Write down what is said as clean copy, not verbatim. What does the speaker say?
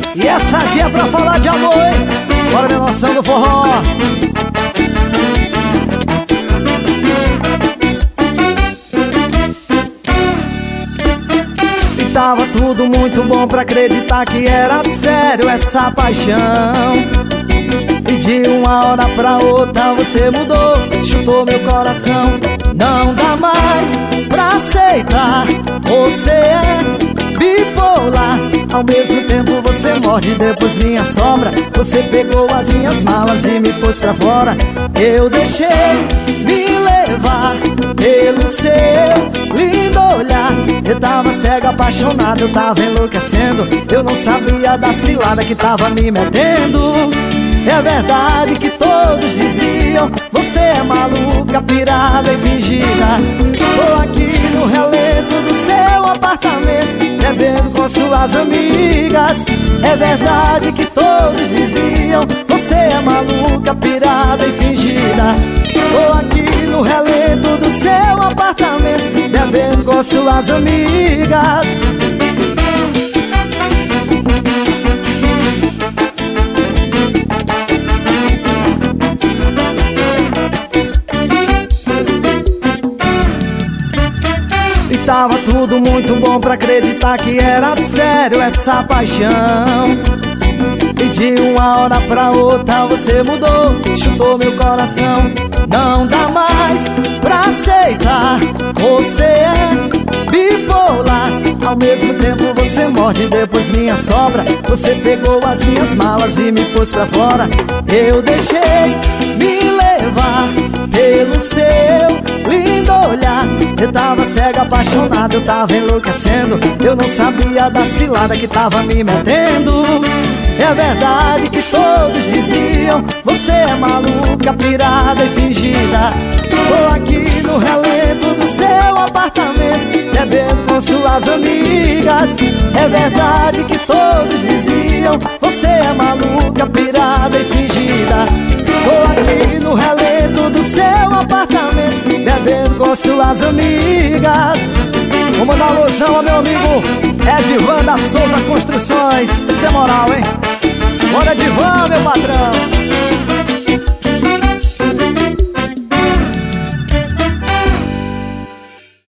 E essa aqui é pra falar de amor, hein? Bora ver noção do forró. E tava tudo muito bom pra acreditar que era sério essa paixão. E de uma hora pra outra você mudou, chutou meu coração. Não dá mais pra aceitar, você é bipolar. Ao mesmo tempo você morde, depois minha sombra. Você pegou as minhas malas e me pôs pra fora. Eu deixei me levar pelo seu lindo olhar. Eu tava cego, apaixonado, eu tava enlouquecendo. Eu não sabia da cilada que tava me metendo. É verdade que todos diziam: você é maluca, pirada e fingida. Tô aqui no relento do seu apartamento, bebendo com suas amigas. É verdade que todos diziam: você é maluca, pirada e fingida. Tô aqui no relento do seu apartamento, bebendo com suas amigas. Tava tudo muito bom pra acreditar que era sério essa paixão. E de uma hora pra outra você mudou, chutou meu coração. Não dá mais pra aceitar, você é bipolar. Ao mesmo tempo você morde, depois minha sobra. Você pegou as minhas malas e me pôs pra fora. Eu deixei me levar pelo seu lindo olhar. Eu tava cego, apaixonado, eu tava enlouquecendo. Eu não sabia da cilada que tava me metendo. É verdade que todos diziam: você é maluca, pirada e fingida. Tô aqui no relento do seu apartamento, bebendo com suas amigas. É verdade que todos diziam: você é maluca, pirada e fingida. Tô aqui no relento do seu apartamento, bebendo com suas amigas. Vou mandar alusão ao meu amigo Edivan da Souza Construções. Isso é moral, hein? Bora Edivan, meu patrão.